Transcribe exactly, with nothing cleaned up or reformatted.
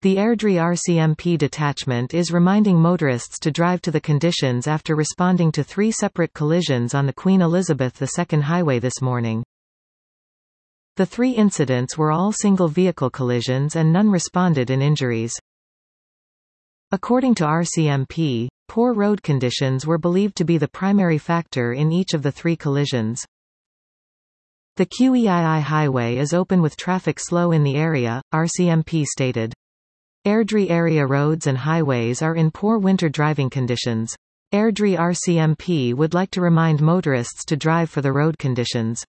The Airdrie R C M P detachment is reminding motorists to drive to the conditions after responding to three separate collisions on the Queen Elizabeth the Second highway this morning. The three incidents were all single-vehicle collisions and none responded in injuries. According to R C M P, poor road conditions were believed to be the primary factor in each of the three collisions. The Q E I I highway is open with traffic slow in the area, R C M P stated. Airdrie area roads and highways are in poor winter driving conditions. Airdrie R C M P would like to remind motorists to drive for the road conditions.